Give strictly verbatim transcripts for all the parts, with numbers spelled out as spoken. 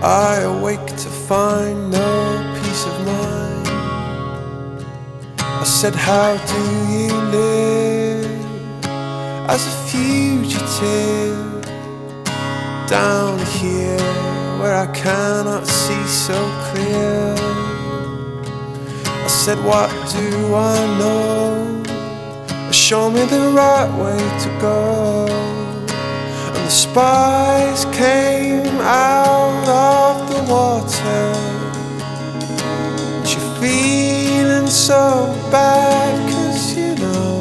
I awake to find no peace of mind. I said, how do you live as a fugitive down here where I cannot see so clear? I said, what do I know? Show me the right way to go. And the spies came out of the water. And you're feeling so bad, cause you know.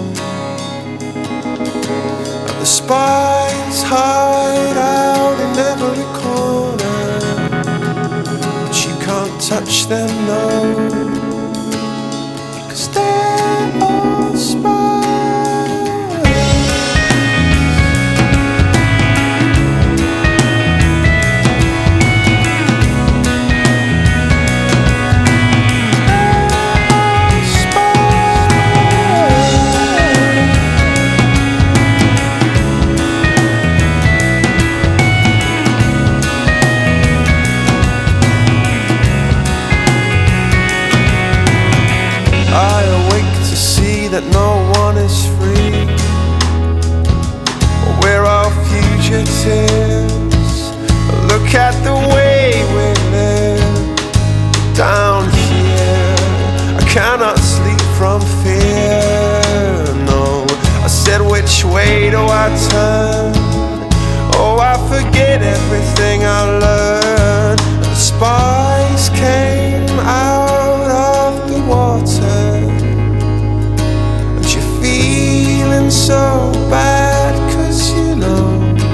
And the spies hide out in every corner, but you can't touch them, no, cause they're all spies. I awake to see that no one is free. We're all fugitives. Look at the way we live down here. I cannot sleep from fear, no. I said, which way do I turn? Oh, I forget everything I learned. And the spies came out of the water. So bad, cause you know.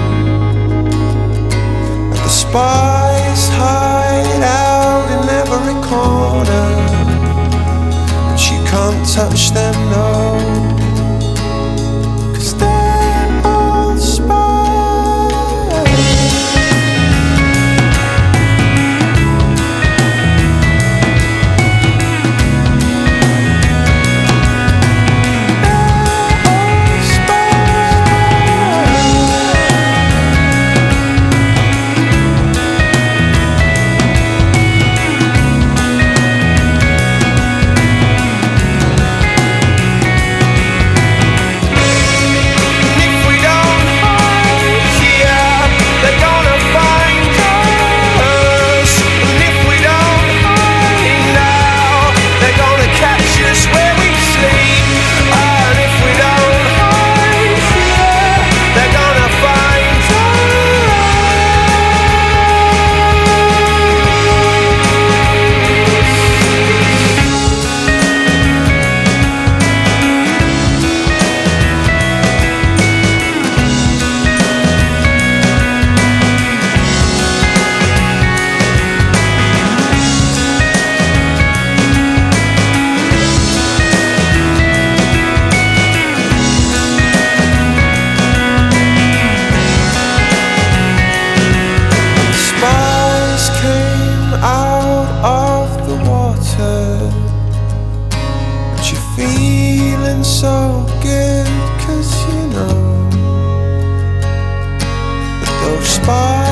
And the spies hide out in every corner, but you can't touch them, no, cause they're all spies. Feeling so good, cause you know that those spies